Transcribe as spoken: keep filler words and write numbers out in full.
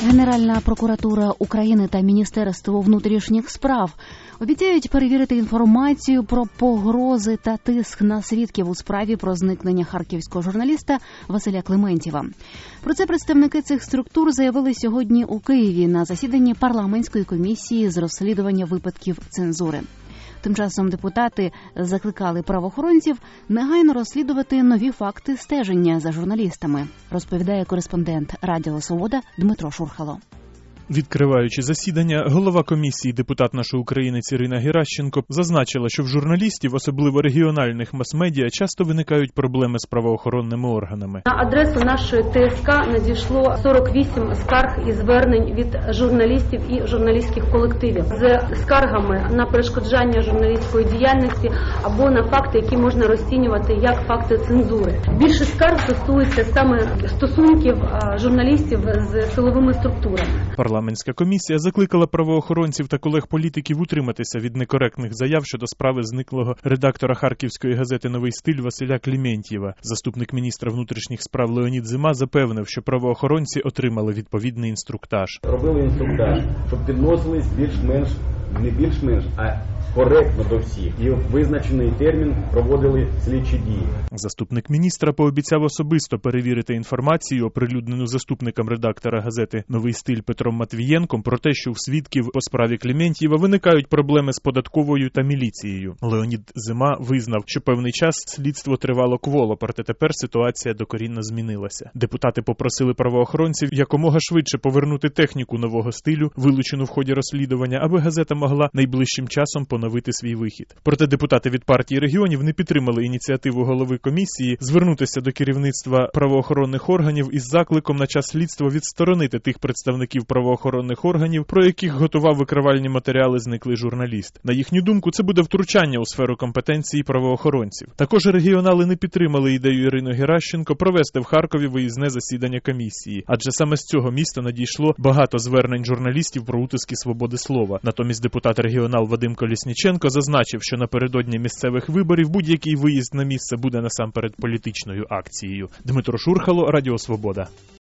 Генеральна прокуратура України та Міністерство внутрішніх справ обіцяють перевірити інформацію про погрози та тиск на свідків у справі про зникнення харківського журналіста Василя Клементьєва. Про це представники цих структур заявили сьогодні у Києві на засіданні парламентської комісії з розслідування випадків цензури. Тим часом депутати закликали правоохоронців негайно розслідувати нові факти стеження за журналістами, розповідає кореспондент Радіо Свобода Дмитро Шурхало. Відкриваючи засідання, голова комісії, депутат нашої українець Ірина Геращенко, зазначила, що в журналістів, особливо регіональних мас-медіа, часто виникають проблеми з правоохоронними органами. На адресу нашої ТСК надійшло сорок вісім скарг і звернень від журналістів і журналістських колективів з скаргами на перешкоджання журналістської діяльності або на факти, які можна розцінювати як факти цензури. Більше скарг стосується саме стосунків журналістів з силовими структурами. Парламентська комісія закликала правоохоронців та колег-політиків утриматися від некоректних заяв щодо справи зниклого редактора харківської газети «Новий стиль» Василя Клементьєва. Заступник міністра внутрішніх справ Леонід Зима запевнив, що правоохоронці отримали відповідний інструктаж. Робили інструктаж, щоб підносились більш-менш, не більш-менш, а коректно до всіх. І в визначений термін проводили слідчі дії. Заступник міністра пообіцяв особисто перевірити інформацію, оприлюднену заступником редактора газети «Новий стиль» Петром Матвієнком, про те, що у свідків по справі Клементьєва виникають проблеми з податковою та міліцією. Леонід Зима визнав, що певний час слідство тривало кволо, проте тепер ситуація докорінно змінилася. Депутати попросили правоохоронців якомога швидше повернути техніку «Нового стилю», вилучену в ході розслідування, аби газета могла найближчим часом поновити свій вихід. Проте депутати від партії регіонів не підтримали ініціативу голови комісії звернутися до керівництва правоохоронних органів із закликом на час слідства відсторонити тих представників правоохоронних органів, про яких готував викривальні матеріали зниклий журналіст. На їхню думку, це буде втручання у сферу компетенції правоохоронців. Також регіонали не підтримали ідею Ірини Геращенко провести в Харкові виїзне засідання комісії, адже саме з цього міста надійшло багато звернень журналістів про утиски свободи слова. Натомість депутат-регіонал Вадим Колісніченко зазначив, що напередодні місцевих виборів будь-який виїзд на місце буде насамперед політичною акцією. Дмитро Шурхало, Радіо Свобода.